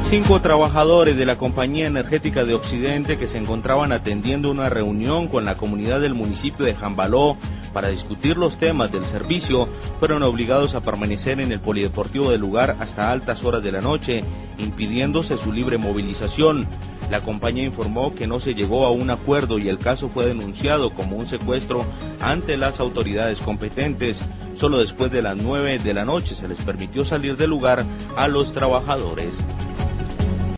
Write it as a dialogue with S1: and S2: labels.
S1: 5 trabajadores de la Compañía Energética de Occidente que se encontraban atendiendo una reunión con la comunidad del municipio de Jambaló para discutir los temas del servicio fueron obligados a permanecer en el polideportivo del lugar hasta altas horas de la noche, impidiéndose su libre movilización. La compañía informó que no se llegó a un acuerdo y el caso fue denunciado como un secuestro ante las autoridades competentes. Solo después de las 9 de la noche se les permitió salir del lugar a los trabajadores.